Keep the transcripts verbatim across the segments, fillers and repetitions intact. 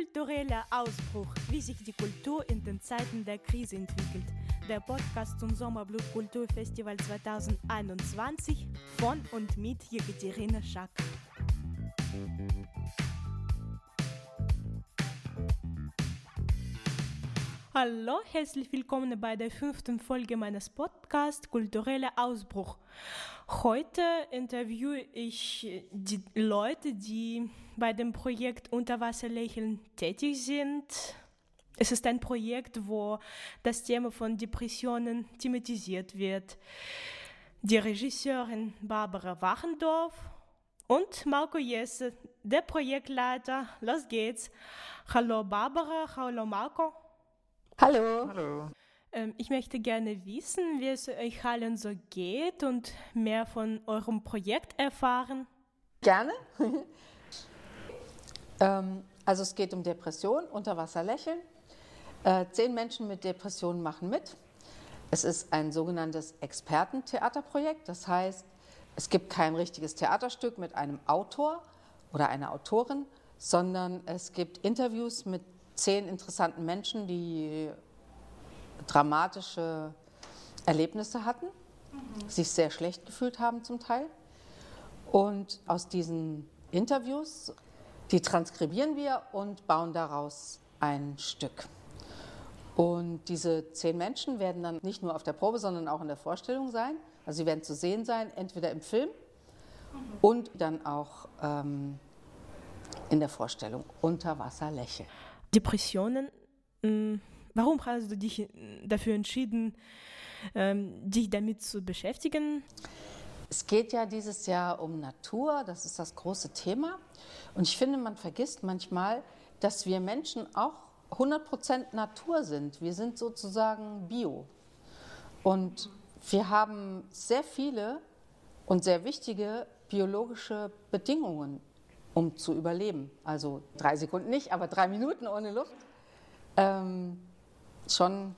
Kultureller Ausbruch, wie sich die Kultur in den Zeiten der Krise entwickelt. Der Podcast zum Sommerblut Kulturfestival zwanzig einundzwanzig von und mit Jekaterina Schack. Hallo, herzlich willkommen bei der fünften Folge meines Podcasts Kultureller Ausbruch. Heute interviewe ich die Leute, die bei dem Projekt Unterwasserlächeln tätig sind. Es ist ein Projekt, wo das Thema von Depressionen thematisiert wird. Die Regisseurin Barbara Wachendorf und Marco Jesse, der Projektleiter. Los geht's. Hallo Barbara, hallo Marco. Hallo. Hallo. Ähm, ich möchte gerne wissen, wie es euch allen so geht und mehr von eurem Projekt erfahren. Gerne. ähm, also es geht um Depression, Unterwasserlächeln. Äh, zehn Menschen mit Depressionen machen mit. Es ist ein sogenanntes Expertentheaterprojekt. Das heißt, es gibt kein richtiges Theaterstück mit einem Autor oder einer Autorin, sondern es gibt Interviews mit zehn interessanten Menschen, die dramatische Erlebnisse hatten, mhm. sich sehr schlecht gefühlt haben zum Teil. Und aus diesen Interviews, die transkribieren wir und bauen daraus ein Stück. Und diese zehn Menschen werden dann nicht nur auf der Probe, sondern auch in der Vorstellung sein. Also sie werden zu sehen sein, entweder im Film mhm. und dann auch ähm, in der Vorstellung Unterwasserlächeln. Depressionen, warum hast du dich dafür entschieden, dich damit zu beschäftigen? Es geht ja dieses Jahr um Natur, das ist das große Thema. Und ich finde, man vergisst manchmal, dass wir Menschen auch hundert Prozent Natur sind. Wir sind sozusagen Bio. Und wir haben sehr viele und sehr wichtige biologische Bedingungen, um zu überleben. Also drei Sekunden nicht, aber drei Minuten ohne Luft. Ähm, schon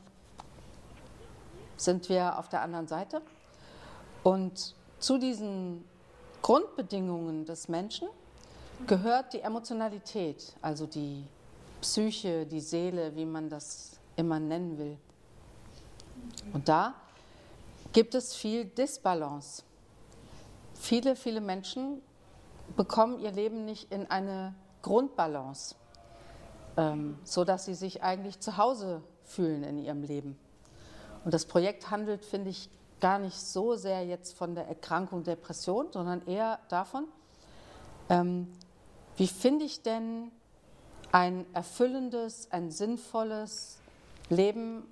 sind wir auf der anderen Seite. Und zu diesen Grundbedingungen des Menschen gehört die Emotionalität, also die Psyche, die Seele, wie man das immer nennen will. Und da gibt es viel Disbalance. Viele, viele Menschen bekommen ihr Leben nicht in eine Grundbalance, ähm, sodass sie sich eigentlich zu Hause fühlen in ihrem Leben. Und das Projekt handelt, finde ich, gar nicht so sehr jetzt von der Erkrankung Depression, sondern eher davon, ähm, wie finde ich denn ein erfüllendes, ein sinnvolles Leben,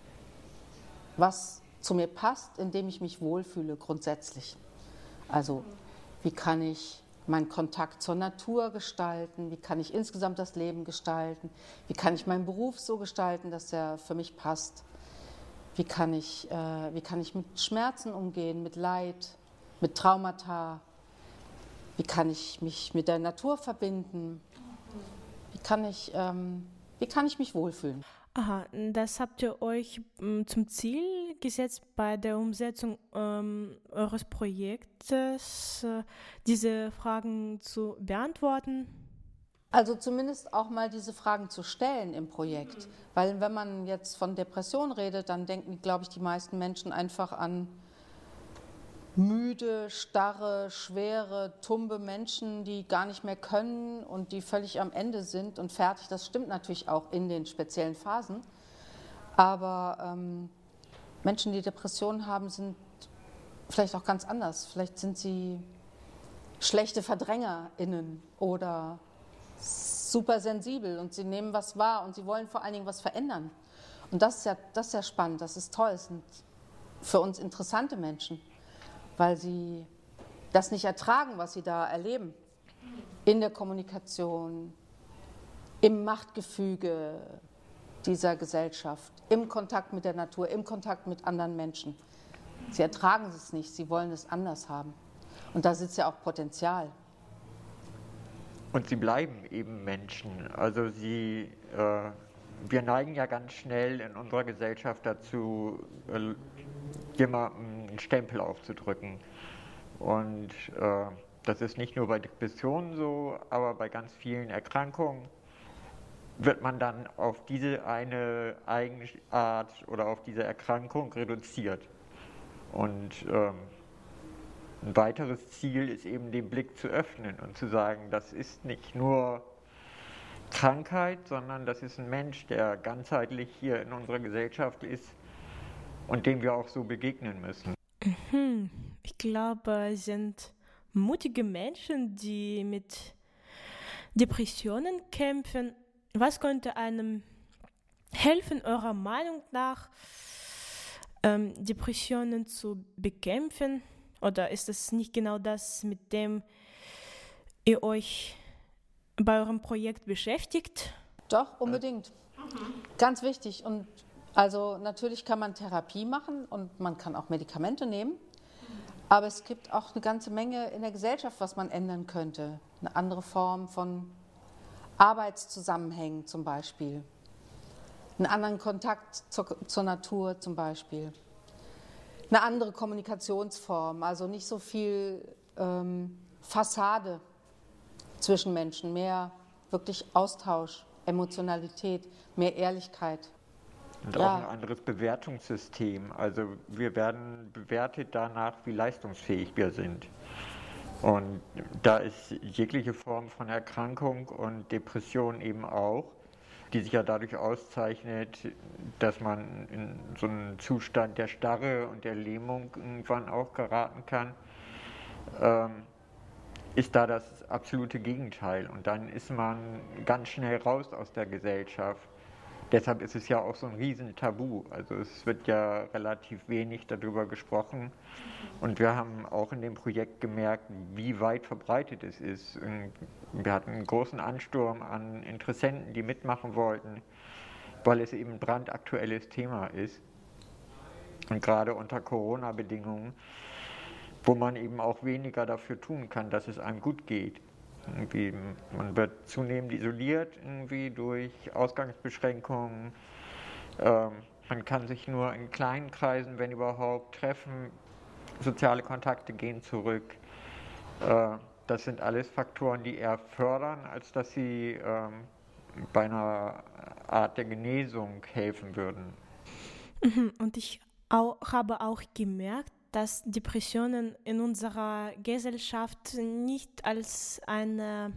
was zu mir passt, in dem ich mich wohlfühle grundsätzlich. Also wie kann ich meinen Kontakt zur Natur gestalten, wie kann ich insgesamt das Leben gestalten, wie kann ich meinen Beruf so gestalten, dass er für mich passt, wie kann ich, äh, wie kann ich mit Schmerzen umgehen, mit Leid, mit Traumata, wie kann ich mich mit der Natur verbinden, wie kann ich, ähm, wie kann ich mich wohlfühlen. Aha, das habt ihr euch m, zum Ziel gesetzt bei der Umsetzung ähm, eures Projektes, äh, diese Fragen zu beantworten? Also zumindest auch mal diese Fragen zu stellen im Projekt. Mhm. Weil wenn man jetzt von Depression redet, dann denken, glaube ich, die meisten Menschen einfach an müde, starre, schwere, tumbe Menschen, die gar nicht mehr können und die völlig am Ende sind und fertig. Das stimmt natürlich auch in den speziellen Phasen. Aber ähm, Menschen, die Depressionen haben, sind vielleicht auch ganz anders. Vielleicht sind sie schlechte VerdrängerInnen oder super sensibel und sie nehmen was wahr und sie wollen vor allen Dingen was verändern. Und das ist ja, das ist ja spannend, das ist toll. Es sind für uns interessante Menschen, weil sie das nicht ertragen, was sie da erleben. In der Kommunikation, im Machtgefüge dieser Gesellschaft, im Kontakt mit der Natur, im Kontakt mit anderen Menschen. Sie ertragen es nicht, sie wollen es anders haben. Und da sitzt ja auch Potenzial. Und sie bleiben eben Menschen. Also sie, äh, wir neigen ja ganz schnell in unserer Gesellschaft dazu, äh, jemandem einen Stempel aufzudrücken. Und äh, das ist nicht nur bei Depressionen so, aber bei ganz vielen Erkrankungen. wird man dann auf diese eine Eigenart oder auf diese Erkrankung reduziert. Und ähm, ein weiteres Ziel ist eben, den Blick zu öffnen und zu sagen, das ist nicht nur Krankheit, sondern das ist ein Mensch, der ganzheitlich hier in unserer Gesellschaft ist und dem wir auch so begegnen müssen. Mhm. Ich glaube, es sind mutige Menschen, die mit Depressionen kämpfen. Was könnte einem helfen, eurer Meinung nach, ähm, Depressionen zu bekämpfen? Oder ist es nicht genau das, mit dem ihr euch bei eurem Projekt beschäftigt? Doch, unbedingt. Mhm. Ganz wichtig. Und also natürlich kann man Therapie machen und man kann auch Medikamente nehmen. Aber es gibt auch eine ganze Menge in der Gesellschaft, was man ändern könnte. Eine andere Form von Arbeitszusammenhängen zum Beispiel. Einen anderen Kontakt zur, zur Natur zum Beispiel. Eine andere Kommunikationsform, also nicht so viel ähm, Fassade zwischen Menschen, mehr wirklich Austausch, Emotionalität, mehr Ehrlichkeit. Und ja. Auch ein anderes Bewertungssystem. Also wir werden bewertet danach, wie leistungsfähig wir sind. Und da ist jegliche Form von Erkrankung und Depression eben auch, die sich ja dadurch auszeichnet, dass man in so einen Zustand der Starre und der Lähmung irgendwann auch geraten kann, ähm, ist da das absolute Gegenteil. Und dann ist man ganz schnell raus aus der Gesellschaft. Deshalb ist es ja auch so ein Riesentabu. Also es wird ja relativ wenig darüber gesprochen. Und wir haben auch in dem Projekt gemerkt, wie weit verbreitet es ist. Wir hatten einen großen Ansturm an Interessenten, die mitmachen wollten, weil es eben ein brandaktuelles Thema ist. Und gerade unter Corona-Bedingungen, wo man eben auch weniger dafür tun kann, dass es einem gut geht. Irgendwie, man wird zunehmend isoliert irgendwie durch Ausgangsbeschränkungen. Ähm, man kann sich nur in kleinen Kreisen, wenn überhaupt, treffen. Soziale Kontakte gehen zurück. Äh, das sind alles Faktoren, die eher fördern, als dass sie ähm, bei einer Art der Genesung helfen würden. Und ich auch, habe auch gemerkt, dass Depressionen in unserer Gesellschaft nicht als eine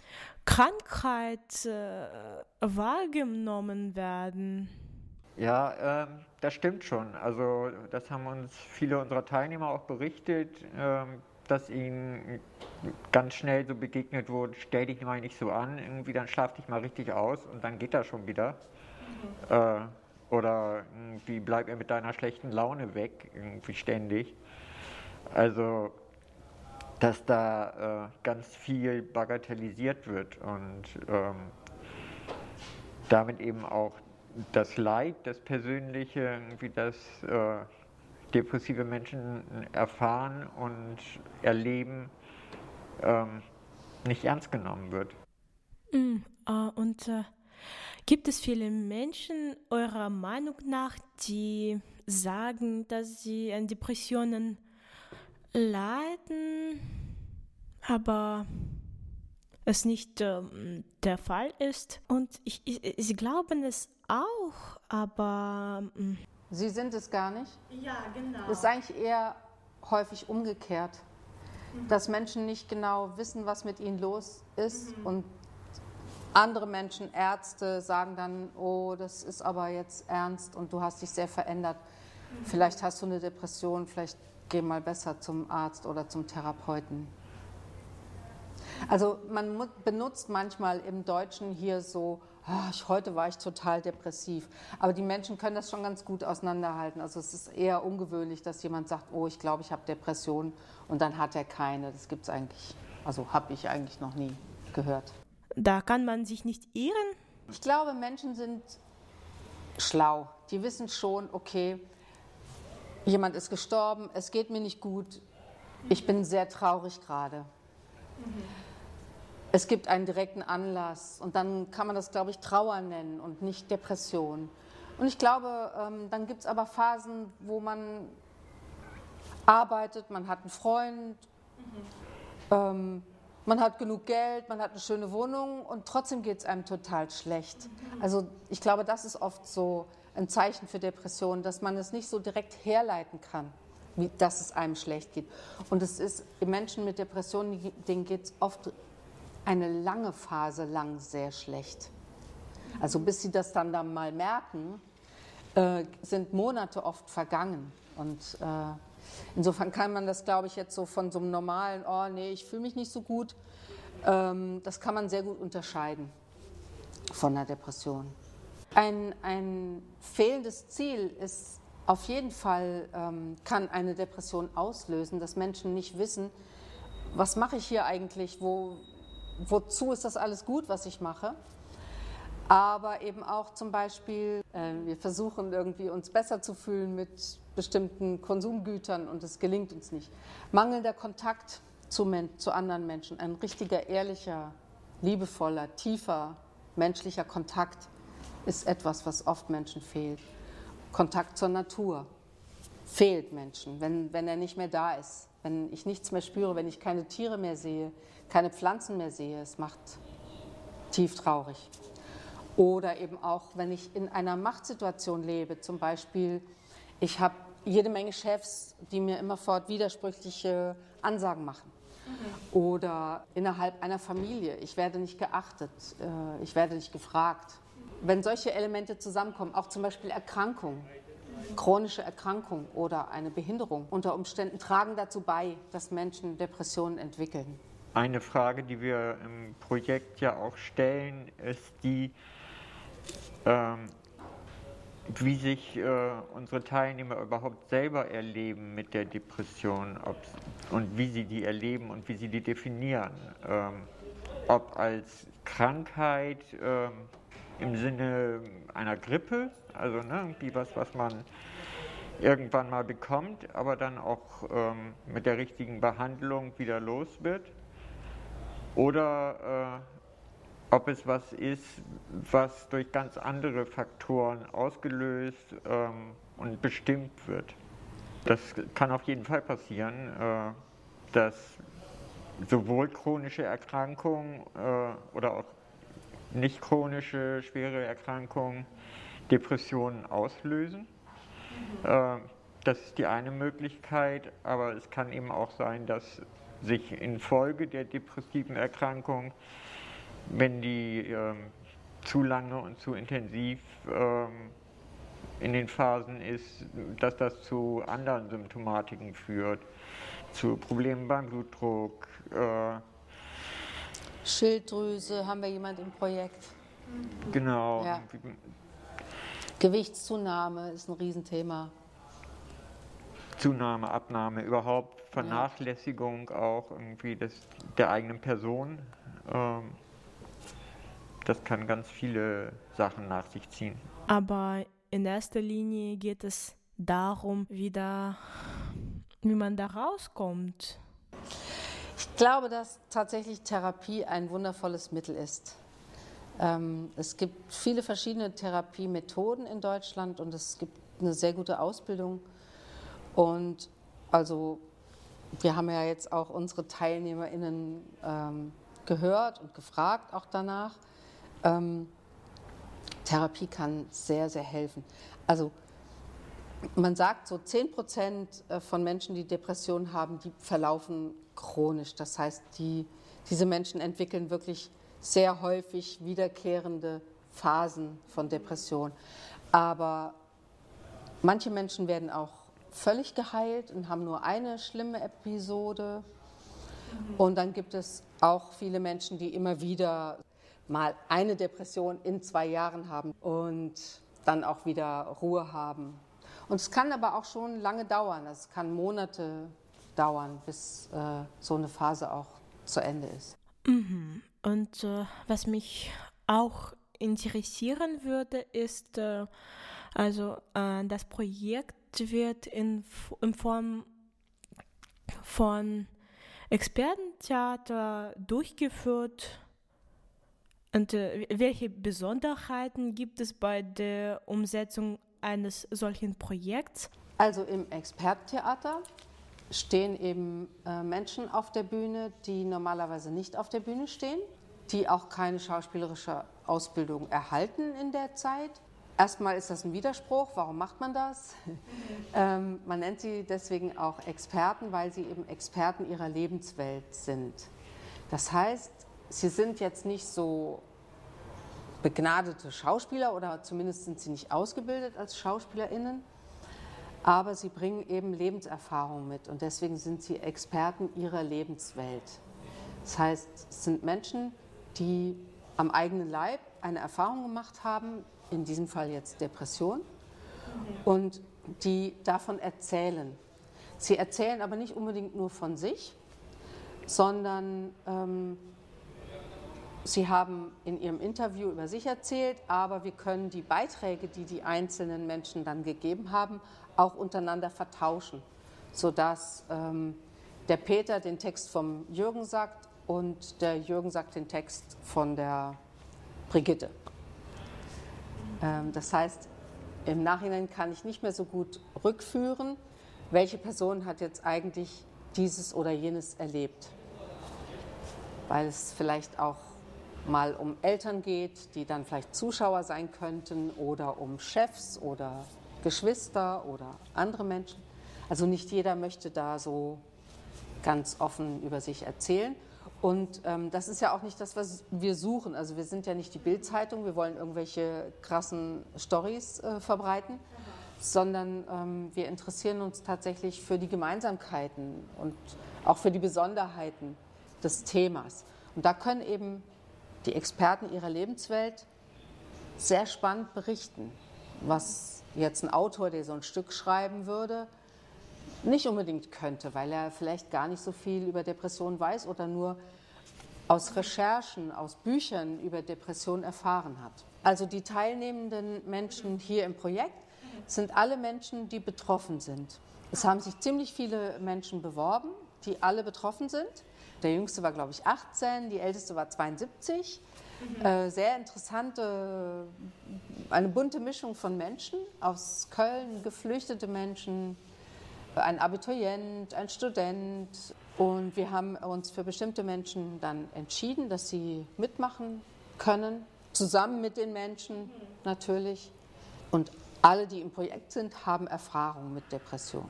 Krankheit äh, wahrgenommen werden. Ja, ähm, das stimmt schon. Also das haben uns viele unserer Teilnehmer auch berichtet, ähm, dass ihnen ganz schnell so begegnet wurde, stell dich mal nicht so an, irgendwie dann schlaf dich mal richtig aus und dann geht das schon wieder. Mhm. Äh, Oder irgendwie bleib ihr mit deiner schlechten Laune weg, irgendwie ständig. Also, dass da äh, ganz viel bagatellisiert wird und ähm, damit eben auch das Leid, das Persönliche, irgendwie das äh, depressive Menschen erfahren und erleben, ähm, nicht ernst genommen wird. Mm, uh, und uh Gibt es viele Menschen eurer Meinung nach, die sagen, dass sie an Depressionen leiden, aber es nicht ähm, der Fall ist? Und ich, ich, sie glauben es auch, aber... Ähm, Sie sind es gar nicht? Ja, genau. Es ist eigentlich eher häufig umgekehrt, mhm. dass Menschen nicht genau wissen, was mit ihnen los ist, mhm. und andere Menschen, Ärzte, sagen dann, oh, das ist aber jetzt ernst und du hast dich sehr verändert. Mhm. Vielleicht hast du eine Depression, vielleicht geh mal besser zum Arzt oder zum Therapeuten. Also man benutzt manchmal im Deutschen hier so, oh, ich, heute war ich total depressiv. Aber die Menschen können das schon ganz gut auseinanderhalten. Also es ist eher ungewöhnlich, dass jemand sagt, oh, ich glaube, ich habe Depressionen und dann hat er keine. Das gibt es eigentlich, also habe ich eigentlich noch nie gehört. Da kann man sich nicht irren? Ich glaube, Menschen sind schlau. Die wissen schon, okay, jemand ist gestorben, es geht mir nicht gut, ich bin sehr traurig gerade. Mhm. Es gibt einen direkten Anlass und dann kann man das, glaube ich, Trauer nennen und nicht Depression. Und ich glaube, ähm, dann gibt es aber Phasen, wo man arbeitet, man hat einen Freund, mhm. ähm, man hat genug Geld, man hat eine schöne Wohnung und trotzdem geht es einem total schlecht. Also ich glaube, das ist oft so ein Zeichen für Depressionen, dass man es nicht so direkt herleiten kann, wie, dass es einem schlecht geht. Und es ist Menschen mit Depressionen, denen geht es oft eine lange Phase lang sehr schlecht. Also bis sie das dann, dann mal merken, äh, sind Monate oft vergangen. Und äh, insofern kann man das, glaube ich, jetzt so von so einem normalen, oh nee, ich fühle mich nicht so gut, ähm, das kann man sehr gut unterscheiden von einer Depression. Ein, ein fehlendes Ziel ist auf jeden Fall, ähm, kann eine Depression auslösen, dass Menschen nicht wissen, was mache ich hier eigentlich, wo, wozu ist das alles gut, was ich mache. Aber eben auch zum Beispiel, äh, wir versuchen irgendwie uns besser zu fühlen mit bestimmten Konsumgütern und es gelingt uns nicht. Mangelnder Kontakt zu, Men- zu anderen Menschen, ein richtiger, ehrlicher, liebevoller, tiefer menschlicher Kontakt ist etwas, was oft Menschen fehlt. Kontakt zur Natur fehlt Menschen, wenn, wenn er nicht mehr da ist, wenn ich nichts mehr spüre, wenn ich keine Tiere mehr sehe, keine Pflanzen mehr sehe, es macht tief traurig. Oder eben auch, wenn ich in einer Machtsituation lebe, zum Beispiel, ich habe jede Menge Chefs, die mir immerfort widersprüchliche Ansagen machen. Mhm. Oder innerhalb einer Familie, ich werde nicht geachtet, äh, ich werde nicht gefragt. Wenn solche Elemente zusammenkommen, auch zum Beispiel Erkrankung, chronische Erkrankung oder eine Behinderung unter Umständen tragen dazu bei, dass Menschen Depressionen entwickeln. Eine Frage, die wir im Projekt ja auch stellen, ist die, ähm, wie sich äh, unsere Teilnehmer überhaupt selber erleben mit der Depression ob's, und wie sie die erleben und wie sie die definieren. Ähm, ob als Krankheit ähm, im Sinne einer Grippe, also ne, irgendwie was, was man irgendwann mal bekommt, aber dann auch ähm, mit der richtigen Behandlung wieder los wird. Oder äh, ob es was ist, was durch ganz andere Faktoren ausgelöst ähm, und bestimmt wird. Das kann auf jeden Fall passieren, äh, dass sowohl chronische Erkrankungen äh, oder auch nicht chronische, schwere Erkrankungen Depressionen auslösen. Mhm. Äh, das ist die eine Möglichkeit, aber es kann eben auch sein, dass sich infolge der depressiven Erkrankung, wenn die ähm, zu lange und zu intensiv ähm, in den Phasen ist, dass das zu anderen Symptomatiken führt, zu Problemen beim Blutdruck. Äh, Schilddrüse haben wir jemand im Projekt. Genau. Ja. Gewichtszunahme ist ein Riesenthema. Zunahme, Abnahme, überhaupt Vernachlässigung auch irgendwie des, der eigenen Person. Ähm, das kann ganz viele Sachen nach sich ziehen. Aber in erster Linie geht es darum, wie, da, wie man da rauskommt. Ich glaube, dass tatsächlich Therapie ein wundervolles Mittel ist. Ähm, es gibt viele verschiedene Therapiemethoden in Deutschland und es gibt eine sehr gute Ausbildung. Und also wir haben ja jetzt auch unsere TeilnehmerInnen ähm, gehört und gefragt auch danach. Ähm, Therapie kann sehr, sehr helfen. Also man sagt, so zehn Prozent von Menschen, die Depressionen haben, die verlaufen chronisch. Das heißt, die, diese Menschen entwickeln wirklich sehr häufig wiederkehrende Phasen von Depression. Aber manche Menschen werden auch völlig geheilt und haben nur eine schlimme Episode. Und dann gibt es auch viele Menschen, die immer wieder mal eine Depression in zwei Jahren haben und dann auch wieder Ruhe haben. Und es kann aber auch schon lange dauern. Es kann Monate dauern, bis äh, so eine Phase auch zu Ende ist. Mhm. Und äh, was mich auch interessieren würde, ist, äh, also äh, das Projekt wird in, in Form von Expertentheater durchgeführt. Und äh, welche Besonderheiten gibt es bei der Umsetzung eines solchen Projekts? Also im Expertentheater stehen eben äh, Menschen auf der Bühne, die normalerweise nicht auf der Bühne stehen, die auch keine schauspielerische Ausbildung erhalten in der Zeit. Erstmal ist das ein Widerspruch, warum macht man das? ähm, man nennt sie deswegen auch Experten, weil sie eben Experten ihrer Lebenswelt sind. Das heißt, sie sind jetzt nicht so begnadete Schauspieler oder zumindest sind sie nicht ausgebildet als SchauspielerInnen, aber sie bringen eben Lebenserfahrung mit und deswegen sind sie Experten ihrer Lebenswelt. Das heißt, es sind Menschen, die am eigenen Leib eine Erfahrung gemacht haben, in diesem Fall jetzt Depression, und die davon erzählen. Sie erzählen aber nicht unbedingt nur von sich, sondern ähm, sie haben in ihrem Interview über sich erzählt, aber wir können die Beiträge, die die einzelnen Menschen dann gegeben haben, auch untereinander vertauschen, sodass ähm, der Peter den Text vom Jürgen sagt und der Jürgen sagt den Text von der Brigitte. Ähm, das heißt, im Nachhinein kann ich nicht mehr so gut rückführen, welche Person hat jetzt eigentlich dieses oder jenes erlebt. Weil es vielleicht auch mal um Eltern geht, die dann vielleicht Zuschauer sein könnten, oder um Chefs oder Geschwister oder andere Menschen. Also nicht jeder möchte da so ganz offen über sich erzählen. Und ähm, das ist ja auch nicht das, was wir suchen. Also wir sind ja nicht die Bild-Zeitung, wir wollen irgendwelche krassen Storys äh, verbreiten, sondern ähm, wir interessieren uns tatsächlich für die Gemeinsamkeiten und auch für die Besonderheiten des Themas. Und da können eben die Experten ihrer Lebenswelt sehr spannend berichten, was jetzt ein Autor, der so ein Stück schreiben würde, nicht unbedingt könnte, weil er vielleicht gar nicht so viel über Depressionen weiß oder nur aus Recherchen, aus Büchern über Depressionen erfahren hat. Also die teilnehmenden Menschen hier im Projekt sind alle Menschen, die betroffen sind. Es haben sich ziemlich viele Menschen beworben, die alle betroffen sind. Der Jüngste war, glaube ich, achtzehn, die Älteste war zweiundsiebzig. Mhm. Äh, sehr interessante, eine bunte Mischung von Menschen aus Köln, geflüchtete Menschen, ein Abiturient, ein Student. Und wir haben uns für bestimmte Menschen dann entschieden, dass sie mitmachen können, zusammen mit den Menschen natürlich. Und alle, die im Projekt sind, haben Erfahrung mit Depressionen.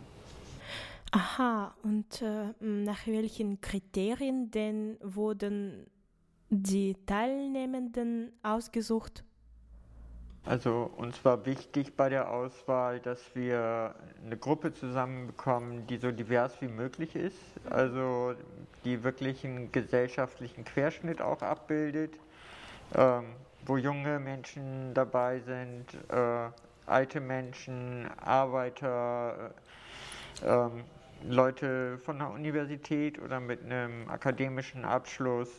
Aha, und äh, nach welchen Kriterien denn wurden die Teilnehmenden ausgesucht? Also uns war wichtig bei der Auswahl, dass wir eine Gruppe zusammenbekommen, die so divers wie möglich ist, also die wirklich einen gesellschaftlichen Querschnitt auch abbildet, ähm, wo junge Menschen dabei sind, äh, alte Menschen, Arbeiter, äh, ähm, Leute von der Universität oder mit einem akademischen Abschluss,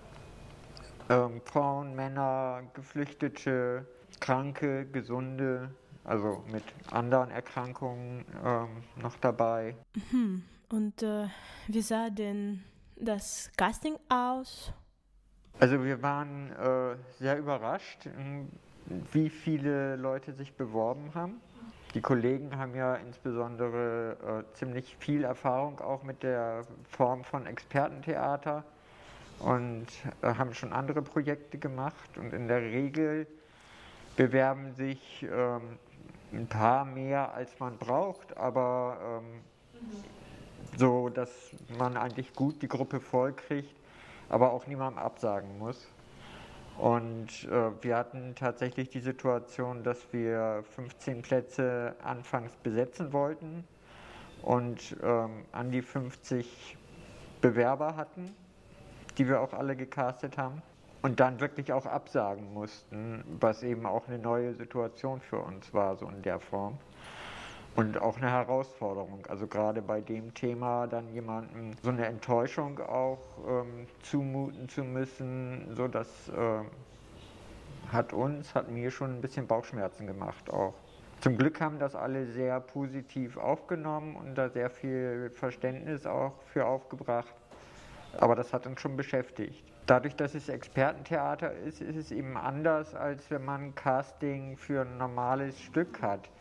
ähm, Frauen, Männer, Geflüchtete, Kranke, Gesunde, also mit anderen Erkrankungen ähm, noch dabei. Mhm. Und äh, wie sah denn das Casting aus? Also wir waren äh, sehr überrascht, wie viele Leute sich beworben haben. Die Kollegen haben ja insbesondere äh, ziemlich viel Erfahrung auch mit der Form von Expertentheater und äh, haben schon andere Projekte gemacht, und in der Regel bewerben sich ähm, ein paar mehr, als man braucht, aber ähm, mhm. so, dass man eigentlich gut die Gruppe voll kriegt, aber auch niemandem absagen muss. Und äh, wir hatten tatsächlich die Situation, dass wir fünfzehn Plätze anfangs besetzen wollten und ähm, an die fünfzig Bewerber hatten, die wir auch alle gecastet haben. Und dann wirklich auch absagen mussten, was eben auch eine neue Situation für uns war, so in der Form. Und auch eine Herausforderung, also gerade bei dem Thema dann jemandem so eine Enttäuschung auch ähm, zumuten zu müssen, so das äh, hat uns, hat mir schon ein bisschen Bauchschmerzen gemacht auch. Zum Glück haben das alle sehr positiv aufgenommen und da sehr viel Verständnis auch für aufgebracht, aber das hat uns schon beschäftigt. Dadurch, dass es Expertentheater ist, ist es eben anders, als wenn man Casting für ein normales Stück hat,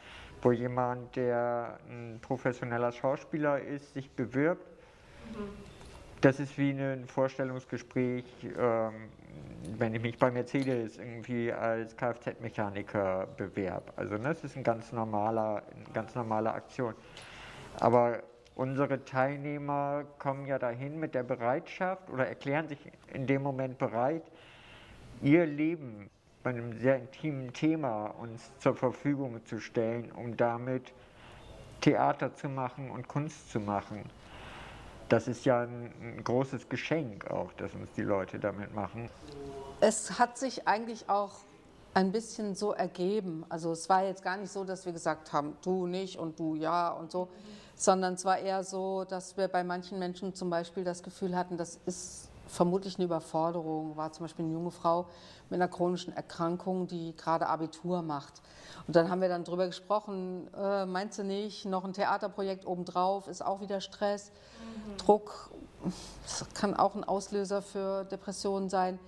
wo jemand, der ein professioneller Schauspieler ist, sich bewirbt. Mhm. Das ist wie ein Vorstellungsgespräch, ähm, wenn ich mich bei Mercedes irgendwie als Kfz-Mechaniker bewerbe. Also ne, das ist ein ganz normaler, eine ganz normale Aktion. Aber unsere Teilnehmer kommen ja dahin mit der Bereitschaft oder erklären sich in dem Moment bereit, ihr Leben bei einem sehr intimen Thema uns zur Verfügung zu stellen, um damit Theater zu machen und Kunst zu machen. Das ist ja ein, ein großes Geschenk auch, dass uns die Leute damit machen. Es hat sich eigentlich auch ein bisschen so ergeben. Also es war jetzt gar nicht so, dass wir gesagt haben, du nicht und du ja und so, sondern es war eher so, dass wir bei manchen Menschen zum Beispiel das Gefühl hatten, das ist vermutlich eine Überforderung. War zum Beispiel eine junge Frau mit einer chronischen Erkrankung, die gerade Abitur macht. Und dann haben wir dann drüber gesprochen, äh, meinst du nicht, noch ein Theaterprojekt obendrauf, ist auch wieder Stress, mhm. Druck, das kann auch ein Auslöser für Depressionen sein.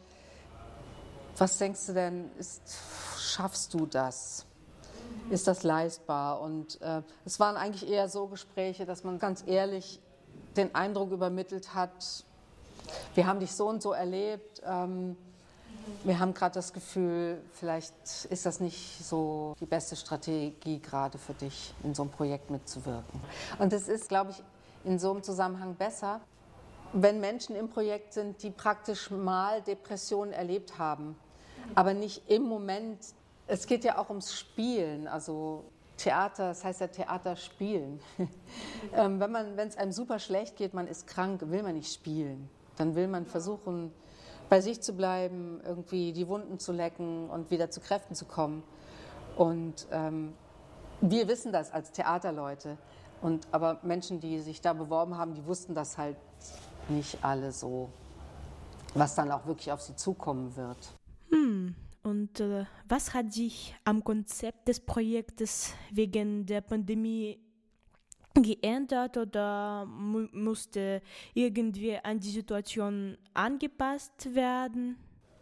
Was denkst du denn, ist, schaffst du das? Mhm. Ist das leistbar? Und äh, es waren eigentlich eher so Gespräche, dass man ganz ehrlich den Eindruck übermittelt hat, wir haben dich so und so erlebt, ähm, wir haben gerade das Gefühl, vielleicht ist das nicht so die beste Strategie gerade für dich, in so einem Projekt mitzuwirken. Und es ist, glaube ich, in so einem Zusammenhang besser, wenn Menschen im Projekt sind, die praktisch mal Depressionen erlebt haben, aber nicht im Moment. Es geht ja auch ums Spielen, also Theater, das heißt ja Theater spielen. ähm, wenn man, wenn es einem super schlecht geht, man ist krank, will man nicht spielen. Dann will man versuchen, bei sich zu bleiben, irgendwie die Wunden zu lecken und wieder zu Kräften zu kommen. Und ähm, wir wissen das als Theaterleute. Und, aber Menschen, die sich da beworben haben, die wussten das halt nicht alle so, was dann auch wirklich auf sie zukommen wird. Hm. Und äh, was hat sich am Konzept des Projektes wegen der Pandemie geändert oder mu- musste irgendwie an die Situation angepasst werden?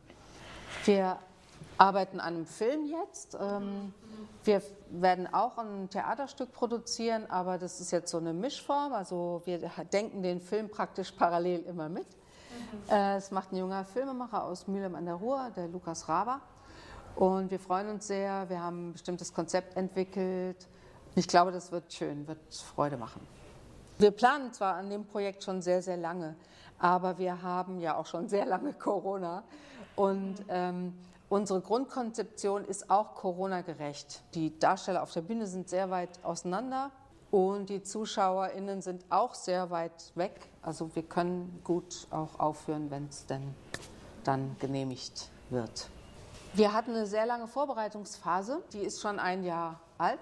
Wir arbeiten an einem Film jetzt. Ähm, wir werden auch ein Theaterstück produzieren, aber das ist jetzt so eine Mischform. Also wir denken den Film praktisch parallel immer mit. Mhm. Äh, es macht ein junger Filmemacher aus Mülheim an der Ruhr, der Lukas Raber. Und wir freuen uns sehr. Wir haben ein bestimmtes Konzept entwickelt. Ich glaube, das wird schön, wird Freude machen. Wir planen zwar an dem Projekt schon sehr, sehr lange, aber wir haben ja auch schon sehr lange Corona. Und ähm, unsere Grundkonzeption ist auch Corona-gerecht. Die Darsteller auf der Bühne sind sehr weit auseinander und die ZuschauerInnen sind auch sehr weit weg. Also wir können gut auch aufführen, wenn es denn dann genehmigt wird. Wir hatten eine sehr lange Vorbereitungsphase, die ist schon ein Jahr alt.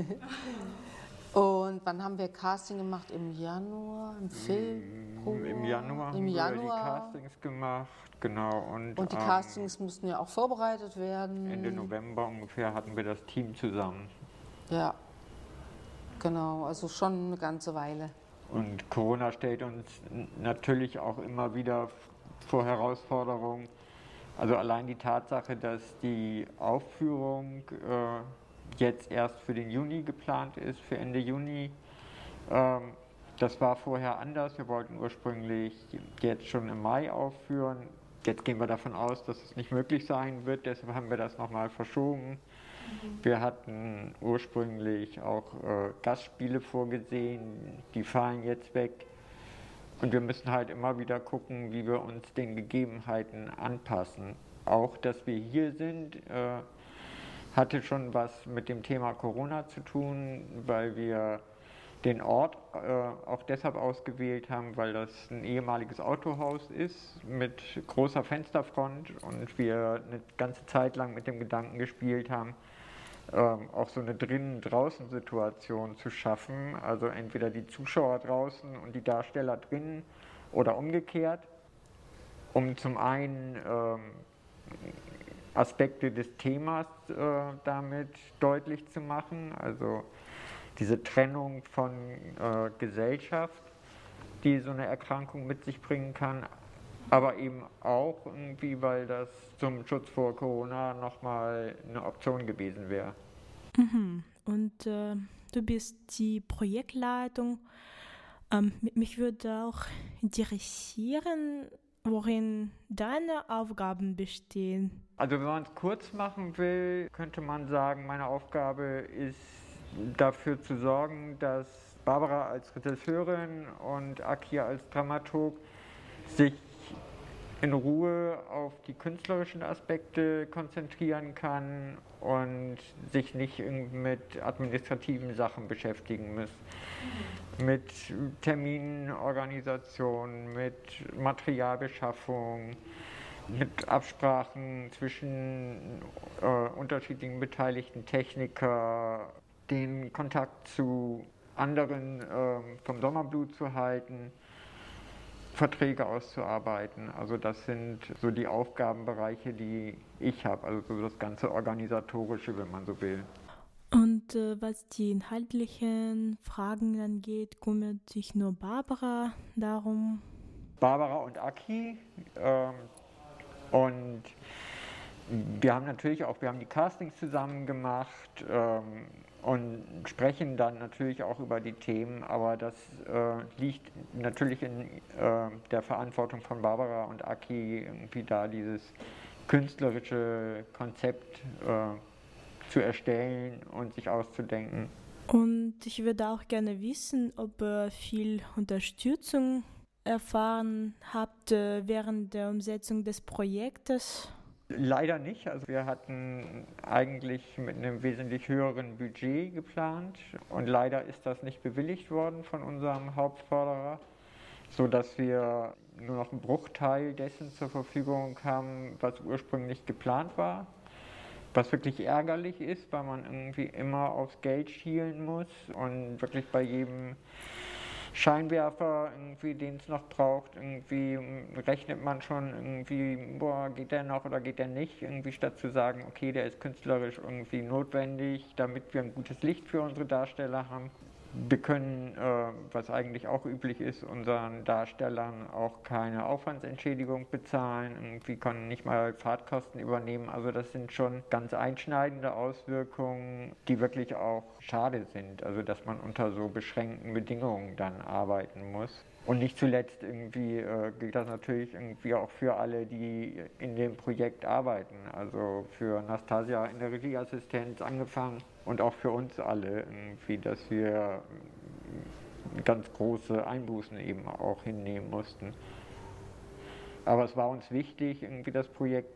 Und wann haben wir Casting gemacht? Im Januar, im Februar? Im Januar Im haben Januar. wir die Castings gemacht, genau. Und, und die ähm, Castings mussten ja auch vorbereitet werden. Ende November ungefähr hatten wir das Team zusammen. Ja, genau, also schon eine ganze Weile. Und Corona stellt uns natürlich auch immer wieder vor Herausforderungen. Also allein die Tatsache, dass die Aufführung äh, jetzt erst für den Juni geplant ist, für Ende Juni. Ähm, das war vorher anders. Wir wollten ursprünglich jetzt schon im Mai aufführen. Jetzt gehen wir davon aus, dass es nicht möglich sein wird. Deshalb haben wir das nochmal verschoben. Mhm. Wir hatten ursprünglich auch äh, Gastspiele vorgesehen. Die fallen jetzt weg. Und wir müssen halt immer wieder gucken, wie wir uns den Gegebenheiten anpassen. Auch, dass wir hier sind, äh, hatte schon was mit dem Thema Corona zu tun, weil wir den Ort äh, auch deshalb ausgewählt haben, weil das ein ehemaliges Autohaus ist mit großer Fensterfront und wir eine ganze Zeit lang mit dem Gedanken gespielt haben, ähm, auch so eine Drinnen-Draußen-Situation zu schaffen, also entweder die Zuschauer draußen und die Darsteller drinnen oder umgekehrt, um zum einen ähm, Aspekte des Themas äh, damit deutlich zu machen, also diese Trennung von äh, Gesellschaft, die so eine Erkrankung mit sich bringen kann, aber eben auch irgendwie, weil das zum Schutz vor Corona nochmal eine Option gewesen wäre. Mhm. und äh, du bist die Projektleitung. Ähm, mich würde auch interessieren, worin deine Aufgaben bestehen. Also wenn man es kurz machen will, könnte man sagen, meine Aufgabe ist dafür zu sorgen, dass Barbara als Regisseurin und Aki als Dramaturg sich in Ruhe auf die künstlerischen Aspekte konzentrieren kann und sich nicht mit administrativen Sachen beschäftigen muss. Mit Terminorganisation, mit Materialbeschaffung, mit Absprachen zwischen äh, unterschiedlichen beteiligten Technikern, den Kontakt zu anderen äh, vom Sommerblut zu halten, Verträge auszuarbeiten. Also das sind so die Aufgabenbereiche, die ich habe, also so das ganze Organisatorische, wenn man so will. Und äh, was die inhaltlichen Fragen angeht, kümmert sich nur Barbara darum? Barbara und Aki. Ähm, und wir haben natürlich auch, wir haben die Castings zusammen gemacht ähm, und sprechen dann natürlich auch über die Themen, aber das äh, liegt natürlich in äh, der Verantwortung von Barbara und Aki, irgendwie da dieses künstlerische Konzept äh, zu erstellen und sich auszudenken. Und ich würde auch gerne wissen, ob ihr viel Unterstützung erfahren habt äh, während der Umsetzung des Projektes. Leider nicht. Also wir hatten eigentlich mit einem wesentlich höheren Budget geplant und leider ist das nicht bewilligt worden von unserem Hauptförderer, sodass wir nur noch einen Bruchteil dessen zur Verfügung haben, was ursprünglich geplant war. Was wirklich ärgerlich ist, weil man irgendwie immer aufs Geld schielen muss und wirklich bei jedem Scheinwerfer, irgendwie, den es noch braucht, irgendwie rechnet man schon irgendwie, boah, geht der noch oder geht der nicht, irgendwie statt zu sagen, okay, der ist künstlerisch irgendwie notwendig, damit wir ein gutes Licht für unsere Darsteller haben. Wir können, äh, was eigentlich auch üblich ist, unseren Darstellern auch keine Aufwandsentschädigung bezahlen, irgendwie können nicht mal Fahrtkosten übernehmen. Also das sind schon ganz einschneidende Auswirkungen, die wirklich auch schade sind. Also dass man unter so beschränkten Bedingungen dann arbeiten muss. Und nicht zuletzt irgendwie äh, gilt das natürlich irgendwie auch für alle, die in dem Projekt arbeiten. Also für Nastasia in der Regieassistenz angefangen und auch für uns alle irgendwie, dass wir ganz große Einbußen eben auch hinnehmen mussten. Aber es war uns wichtig, irgendwie das Projekt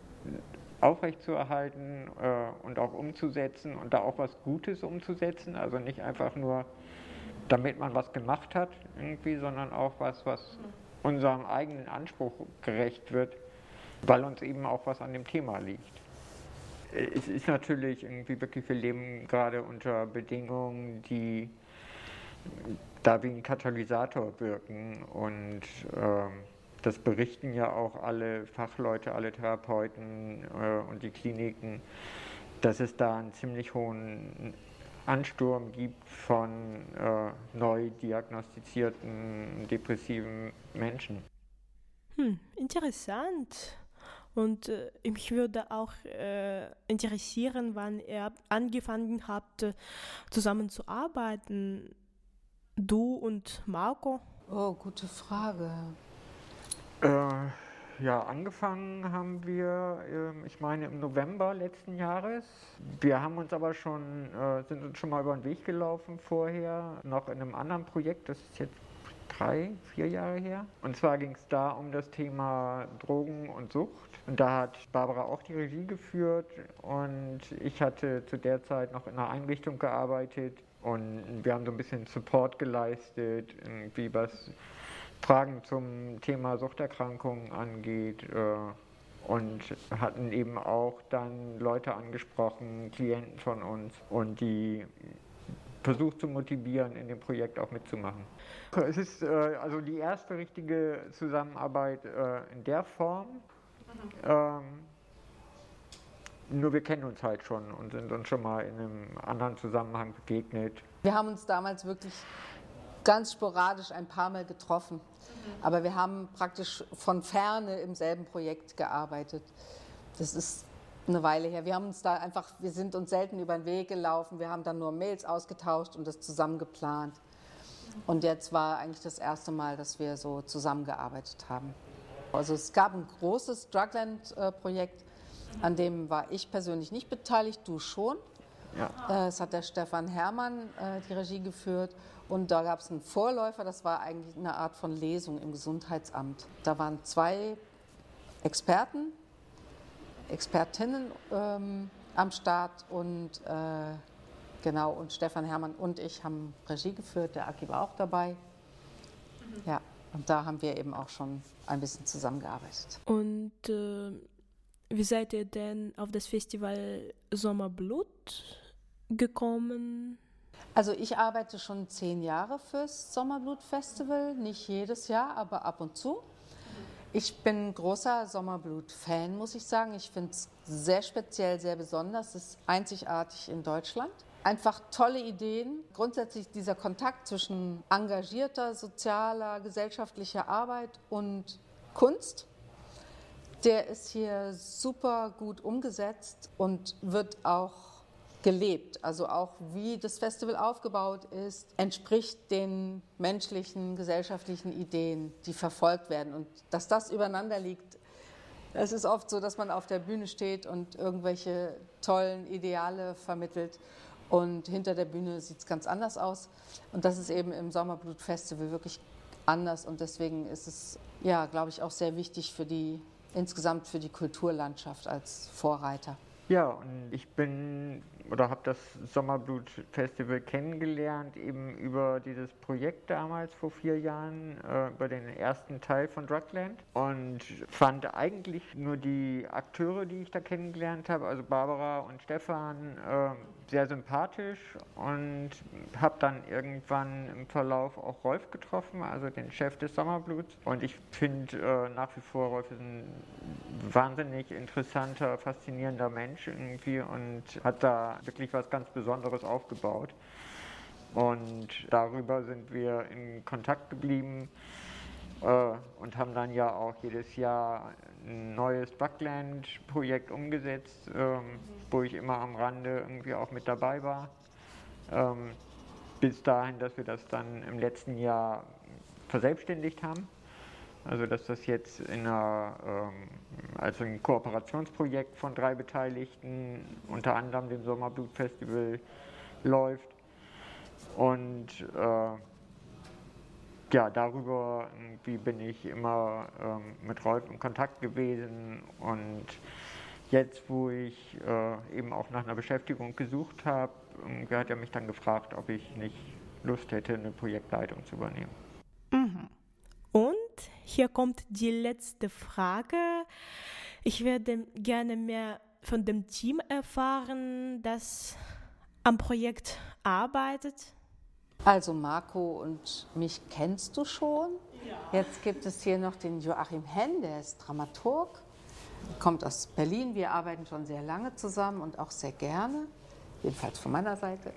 aufrechtzuerhalten äh, und auch umzusetzen und da auch was Gutes umzusetzen. Also nicht einfach nur, damit man was gemacht hat, irgendwie, sondern auch was, was unserem eigenen Anspruch gerecht wird, weil uns eben auch was an dem Thema liegt. Es ist natürlich irgendwie wirklich, wir leben gerade unter Bedingungen, die da wie ein Katalysator wirken und ähm, das berichten ja auch alle Fachleute, alle Therapeuten äh, und die Kliniken, dass es da einen ziemlich hohen Ansturm gibt von äh, neu diagnostizierten depressiven Menschen. Hm, interessant. Und äh, mich würde auch äh, interessieren, wann ihr angefangen habt, äh, zusammenzuarbeiten. Du und Marco? Oh, gute Frage. Äh, ja, angefangen haben wir, äh, ich meine, im November letzten Jahres. Wir haben uns aber schon, äh, sind uns schon mal über den Weg gelaufen vorher, noch in einem anderen Projekt, das ist jetzt drei, vier Jahre her. Und zwar ging es da um das Thema Drogen und Sucht. Und da hat Barbara auch die Regie geführt und ich hatte zu der Zeit noch in einer Einrichtung gearbeitet und wir haben so ein bisschen Support geleistet, irgendwie was Fragen zum Thema Suchterkrankungen angeht äh, und hatten eben auch dann Leute angesprochen, Klienten von uns und die versucht zu motivieren, in dem Projekt auch mitzumachen. Es ist äh, also die erste richtige Zusammenarbeit äh, in der Form. Ähm, nur wir kennen uns halt schon und sind uns schon mal in einem anderen Zusammenhang begegnet. Wir haben uns damals wirklich ganz sporadisch ein paar Mal getroffen, mhm. aber wir haben praktisch von Ferne im selben Projekt gearbeitet. Das ist eine Weile her. Wir haben uns da einfach, wir sind uns selten über den Weg gelaufen. Wir haben dann nur Mails ausgetauscht und das zusammen geplant. Und jetzt war eigentlich das erste Mal, dass wir so zusammengearbeitet haben. Also es gab ein großes Drugland-Projekt, an dem war ich persönlich nicht beteiligt, du schon. Ja. Es hat der Stefan Herrmann äh, die Regie geführt und da gab es einen Vorläufer, das war eigentlich eine Art von Lesung im Gesundheitsamt. Da waren zwei Experten, Expertinnen ähm, am Start und äh, genau, und Stefan Herrmann und ich haben Regie geführt, der Aki war auch dabei. Mhm. Ja, und da haben wir eben auch schon ein bisschen zusammengearbeitet. Und äh, wie seid ihr denn auf das Festival Sommerblut gekommen? Also ich arbeite schon zehn Jahre fürs Sommerblut-Festival, nicht jedes Jahr, aber ab und zu. Ich bin ein großer Sommerblut-Fan, muss ich sagen. Ich finde es sehr speziell, sehr besonders. Es ist einzigartig in Deutschland. Einfach tolle Ideen. Grundsätzlich dieser Kontakt zwischen engagierter, sozialer, gesellschaftlicher Arbeit und Kunst, der ist hier super gut umgesetzt und wird auch gelebt. Also auch wie das Festival aufgebaut ist, entspricht den menschlichen, gesellschaftlichen Ideen, die verfolgt werden. Und dass das übereinander liegt, es ist oft so, dass man auf der Bühne steht und irgendwelche tollen Ideale vermittelt und hinter der Bühne sieht es ganz anders aus. Und das ist eben im Sommerblut-Festival wirklich anders und deswegen ist es, ja, glaube ich, auch sehr wichtig für die, insgesamt für die Kulturlandschaft als Vorreiter. Ja, und ich bin oder habe das Sommerblut-Festival kennengelernt, eben über dieses Projekt damals vor vier Jahren, äh, über den ersten Teil von Drugland und fand eigentlich nur die Akteure, die ich da kennengelernt habe, also Barbara und Stefan, äh, sehr sympathisch und habe dann irgendwann im Verlauf auch Rolf getroffen, also den Chef des Sommerbluts. Und ich finde äh, nach wie vor, Rolf ist ein wahnsinnig interessanter, faszinierender Mensch irgendwie und hat da wirklich was ganz Besonderes aufgebaut. Und darüber sind wir in Kontakt geblieben äh, und haben dann ja auch jedes Jahr ein neues Drugland-Projekt umgesetzt, ähm, wo ich immer am Rande irgendwie auch mit dabei war. Ähm, bis dahin, dass wir das dann im letzten Jahr verselbstständigt haben. Also dass das jetzt in einer, ähm, also ein Kooperationsprojekt von drei Beteiligten, unter anderem dem Sommerblut-Festival, läuft. Und äh, ja, darüber irgendwie bin ich immer ähm, mit Rolf in Kontakt gewesen. Und jetzt, wo ich äh, eben auch nach einer Beschäftigung gesucht habe, hat er mich dann gefragt, ob ich nicht Lust hätte, eine Projektleitung zu übernehmen. Mhm. Und hier kommt die letzte Frage. Ich werde gerne mehr von dem Team erfahren, das am Projekt arbeitet. Also Marco und mich kennst du schon. Ja. Jetzt gibt es hier noch den Joachim Henn, der ist Dramaturg, kommt aus Berlin. Wir arbeiten schon sehr lange zusammen und auch sehr gerne, jedenfalls von meiner Seite.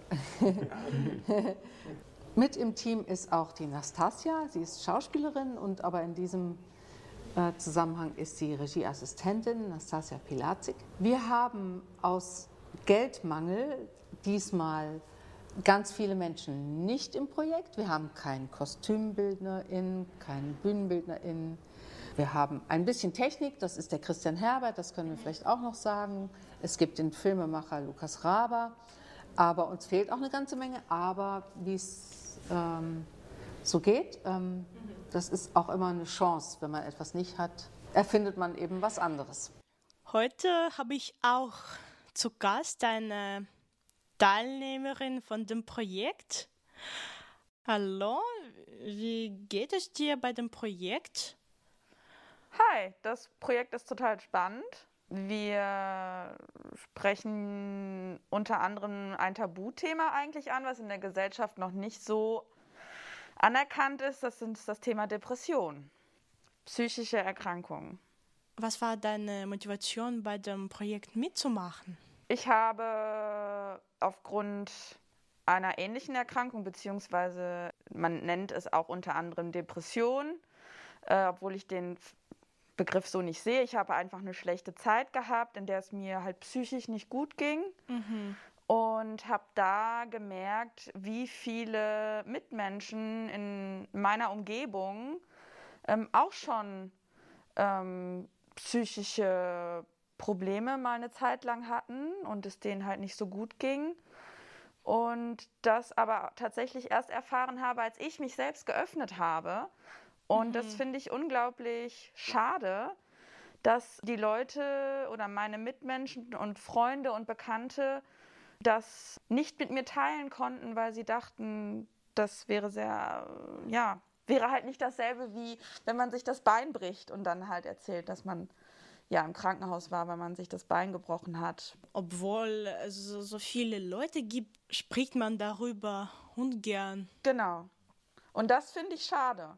Mit im Team ist auch die Nastasia, sie ist Schauspielerin und aber in diesem äh, Zusammenhang ist sie Regieassistentin, Nastasia Pilazik. Wir haben aus Geldmangel diesmal ganz viele Menschen nicht im Projekt. Wir haben keinen KostümbildnerInnen, keinen BühnenbildnerInnen. Wir haben ein bisschen Technik, das ist der Christian Herbert, das können wir vielleicht auch noch sagen. Es gibt den Filmemacher Lukas Raber, aber uns fehlt auch eine ganze Menge. Aber wie es ähm, so geht, ähm, das ist auch immer eine Chance. Wenn man etwas nicht hat, erfindet man eben was anderes. Heute habe ich auch zu Gast eine Teilnehmerin von dem Projekt. Hallo, wie geht es dir bei dem Projekt? Hi, das Projekt ist total spannend. Wir sprechen unter anderem ein Tabuthema eigentlich an, was in der Gesellschaft noch nicht so anerkannt ist. Das ist das Thema Depression, psychische Erkrankungen. Was war deine Motivation, bei dem Projekt mitzumachen? Ich habe aufgrund einer ähnlichen Erkrankung, beziehungsweise man nennt es auch unter anderem Depression, äh, obwohl ich den Begriff so nicht sehe. Ich habe einfach eine schlechte Zeit gehabt, in der es mir halt psychisch nicht gut ging. Mhm. Und habe da gemerkt, wie viele Mitmenschen in meiner Umgebung ähm, auch schon ähm, psychische Probleme mal eine Zeit lang hatten und es denen halt nicht so gut ging. Und das aber tatsächlich erst erfahren habe, als ich mich selbst geöffnet habe. Und Mhm. das finde ich unglaublich schade, dass die Leute oder meine Mitmenschen und Freunde und Bekannte das nicht mit mir teilen konnten, weil sie dachten, das wäre sehr, ja, wäre halt nicht dasselbe, wie wenn man sich das Bein bricht und dann halt erzählt, dass man ja im Krankenhaus war, weil man sich das Bein gebrochen hat. Obwohl es so, so viele Leute gibt, spricht man darüber ungern. Genau. Und das finde ich schade,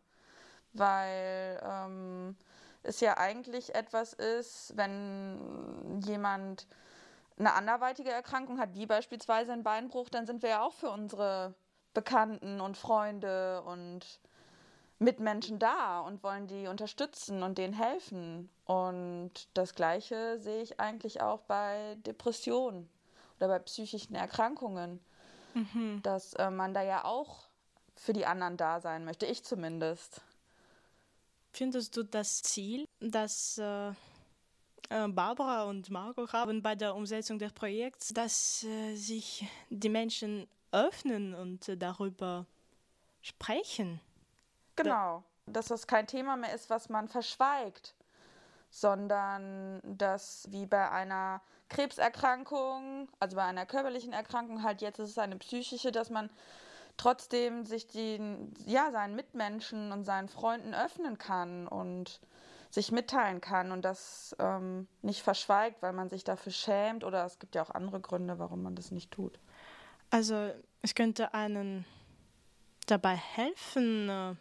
weil ähm, es ja eigentlich etwas ist, wenn jemand eine anderweitige Erkrankung hat, wie beispielsweise ein Beinbruch, dann sind wir ja auch für unsere Bekannten und Freunde und Mitmenschen da und wollen die unterstützen und denen helfen. Und das Gleiche sehe ich eigentlich auch bei Depressionen oder bei psychischen Erkrankungen, Mhm. dass äh, man da ja auch für die anderen da sein möchte, ich zumindest. Findest du das Ziel, das äh, Barbara und Marco haben bei der Umsetzung des Projekts, dass äh, sich die Menschen öffnen und äh, darüber sprechen? Genau, dass das kein Thema mehr ist, was man verschweigt, sondern dass wie bei einer Krebserkrankung, also bei einer körperlichen Erkrankung, halt jetzt ist es eine psychische, dass man trotzdem sich den, ja, seinen Mitmenschen und seinen Freunden öffnen kann und sich mitteilen kann und das ähm, nicht verschweigt, weil man sich dafür schämt oder es gibt ja auch andere Gründe, warum man das nicht tut. Also es könnte einen dabei helfen, äh,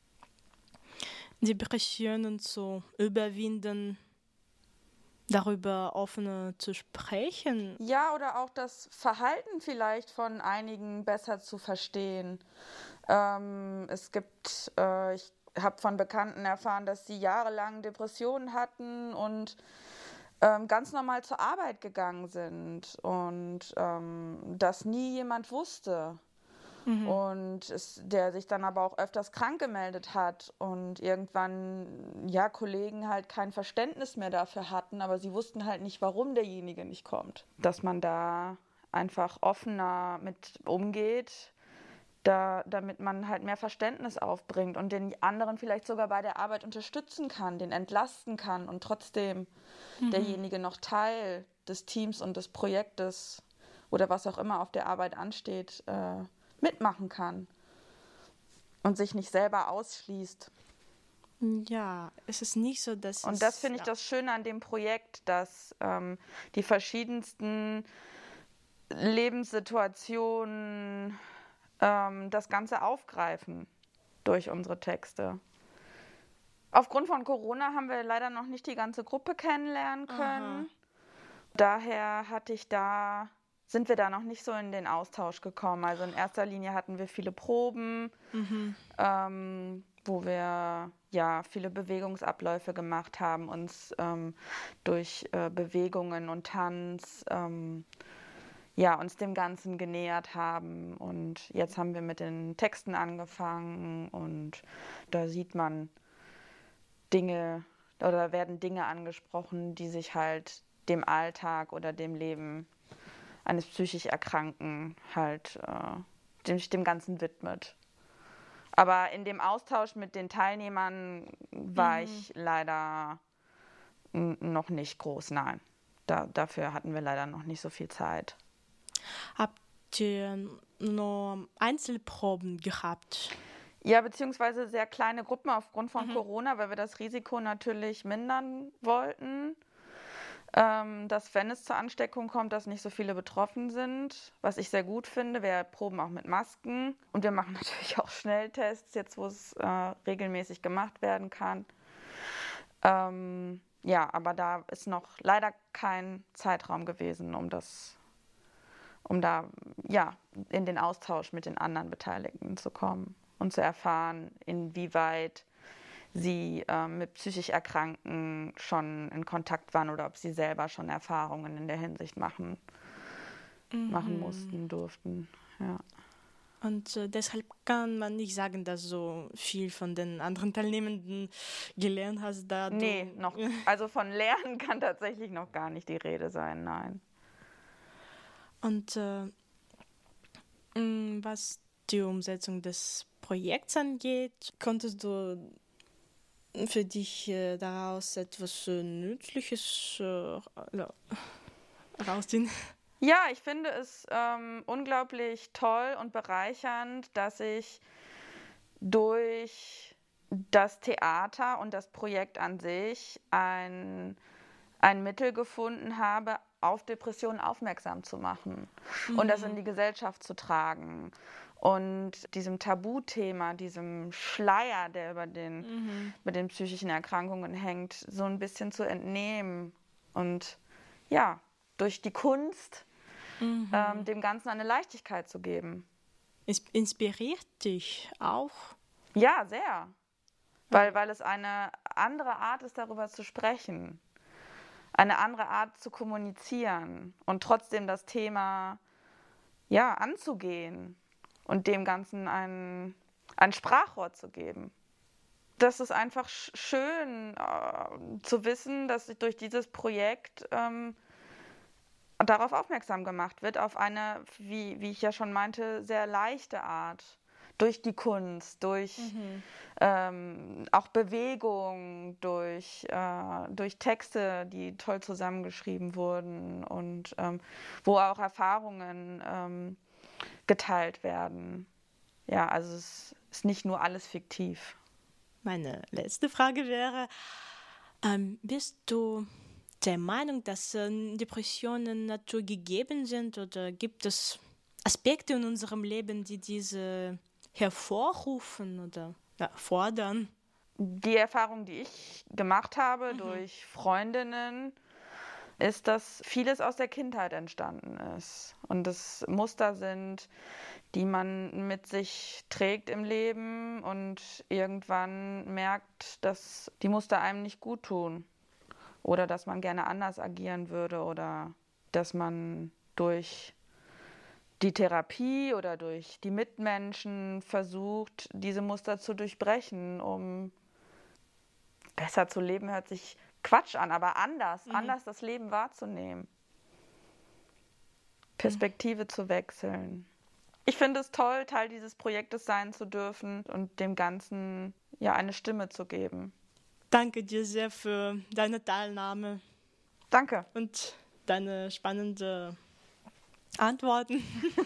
Depressionen zu überwinden, darüber offen zu sprechen. Ja, oder auch das Verhalten vielleicht von einigen besser zu verstehen. Ähm, es gibt, äh, ich habe von Bekannten erfahren, dass sie jahrelang Depressionen hatten und ähm, ganz normal zur Arbeit gegangen sind und ähm, das nie jemand wusste. Mhm. Und es, der sich dann aber auch öfters krank gemeldet hat und irgendwann, ja, Kollegen halt kein Verständnis mehr dafür hatten, aber sie wussten halt nicht, warum derjenige nicht kommt. Dass man da einfach offener mit umgeht, da, damit man halt mehr Verständnis aufbringt und den anderen vielleicht sogar bei der Arbeit unterstützen kann, den entlasten kann und trotzdem mhm. derjenige noch Teil des Teams und des Projektes oder was auch immer auf der Arbeit ansteht, äh, mitmachen kann und sich nicht selber ausschließt. Ja, es ist nicht so, dass Und es, das finde ich ja. das Schöne an dem Projekt, dass ähm, die verschiedensten Lebenssituationen ähm, das Ganze aufgreifen durch unsere Texte. Aufgrund von Corona haben wir leider noch nicht die ganze Gruppe kennenlernen können. Aha. Daher hatte ich da sind wir da noch nicht so in den Austausch gekommen. Also in erster Linie hatten wir viele Proben, mhm. ähm, wo wir ja viele Bewegungsabläufe gemacht haben, uns ähm, durch äh, Bewegungen und Tanz ähm, ja, uns dem Ganzen genähert haben. Und jetzt haben wir mit den Texten angefangen und da sieht man Dinge oder werden Dinge angesprochen, die sich halt dem Alltag oder dem Leben eines psychisch Erkrankten halt äh, dem sich dem Ganzen widmet. Aber in dem Austausch mit den Teilnehmern war mhm. ich leider n- noch nicht groß, nein. Da, dafür hatten wir leider noch nicht so viel Zeit. Habt ihr nur Einzelproben gehabt? Ja, beziehungsweise sehr kleine Gruppen aufgrund von mhm. Corona, weil wir das Risiko natürlich mindern wollten. Ähm, dass, wenn es zur Ansteckung kommt, dass nicht so viele betroffen sind, was ich sehr gut finde. Wir proben auch mit Masken und wir machen natürlich auch Schnelltests, jetzt wo es äh, regelmäßig gemacht werden kann. Ähm, ja, aber da ist noch leider kein Zeitraum gewesen, um das, um da ja in den Austausch mit den anderen Beteiligten zu kommen und zu erfahren, inwieweit sie äh, mit psychisch Erkrankten schon in Kontakt waren oder ob sie selber schon Erfahrungen in der Hinsicht machen, mhm. machen mussten, durften. Ja. Und äh, deshalb kann man nicht sagen, dass du viel von den anderen Teilnehmenden gelernt hast. Da nee, du noch, also von Lernen kann tatsächlich noch gar nicht die Rede sein, nein. Und äh, was die Umsetzung des Projekts angeht, konntest du für dich äh, daraus etwas äh, Nützliches äh, rausziehen? Ja, ich finde es ähm, unglaublich toll und bereichernd, dass ich durch das Theater und das Projekt an sich ein, ein Mittel gefunden habe, auf Depressionen aufmerksam zu machen mhm. und das in die Gesellschaft zu tragen. Und diesem Tabuthema, diesem Schleier, der über den, mhm. über den psychischen Erkrankungen hängt, so ein bisschen zu entnehmen. Und ja, durch die Kunst mhm. ähm, dem Ganzen eine Leichtigkeit zu geben. Es inspiriert dich auch? Ja, sehr. Weil, weil es eine andere Art ist, darüber zu sprechen. Eine andere Art zu kommunizieren und trotzdem das Thema ja, anzugehen. Und dem Ganzen ein, ein Sprachrohr zu geben. Das ist einfach sch- schön äh, zu wissen, dass durch dieses Projekt ähm, darauf aufmerksam gemacht wird, auf eine, wie, wie ich ja schon meinte, sehr leichte Art. Durch die Kunst, durch mhm. ähm, auch Bewegung, durch, äh, durch Texte, die toll zusammengeschrieben wurden und ähm, wo auch Erfahrungen ähm, geteilt werden. Ja, also es ist nicht nur alles fiktiv. Meine letzte Frage wäre, ähm, bist du der Meinung, dass äh, Depressionen naturgegeben sind oder gibt es Aspekte in unserem Leben, die diese hervorrufen oder ja, fordern? Die Erfahrung, die ich gemacht habe mhm. durch Freundinnen, ist, dass vieles aus der Kindheit entstanden ist und es Muster sind, die man mit sich trägt im Leben und irgendwann merkt, dass die Muster einem nicht gut tun oder dass man gerne anders agieren würde oder dass man durch die Therapie oder durch die Mitmenschen versucht, diese Muster zu durchbrechen, um besser zu leben, hört sich Quatsch an, aber anders, mhm. anders das Leben wahrzunehmen. Perspektive mhm. zu wechseln. Ich finde es toll, Teil dieses Projektes sein zu dürfen und dem Ganzen ja eine Stimme zu geben. Danke dir sehr für deine Teilnahme. Danke. Und deine spannenden Antworten.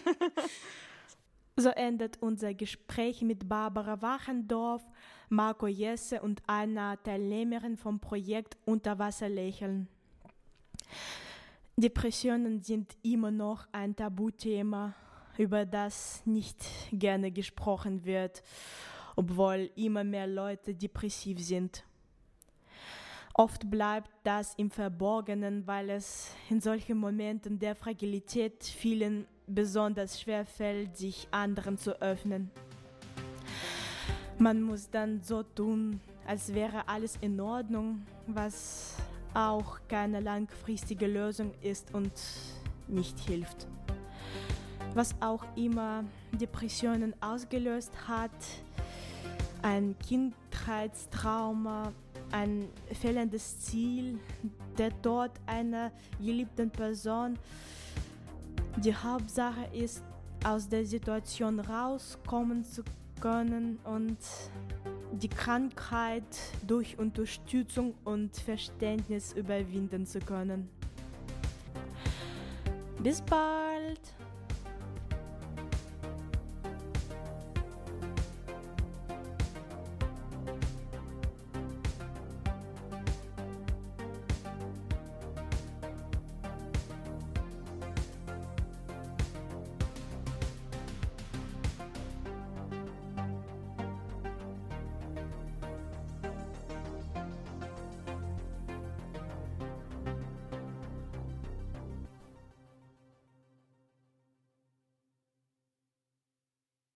So endet unser Gespräch mit Barbara Wachendorf, Marco Jesse und einer Teilnehmerin vom Projekt Unterwasserlächeln. Depressionen sind immer noch ein Tabuthema, über das nicht gerne gesprochen wird, obwohl immer mehr Leute depressiv sind. Oft bleibt das im Verborgenen, weil es in solchen Momenten der Fragilität vielen besonders schwer fällt, sich anderen zu öffnen. Man muss dann so tun, als wäre alles in Ordnung, was auch keine langfristige Lösung ist und nicht hilft. Was auch immer Depressionen ausgelöst hat, ein Kindheitstrauma, ein fehlendes Ziel, der Tod einer geliebten Person. Die Hauptsache ist, aus der Situation rauskommen zu können und die Krankheit durch Unterstützung und Verständnis überwinden zu können. Bis bald!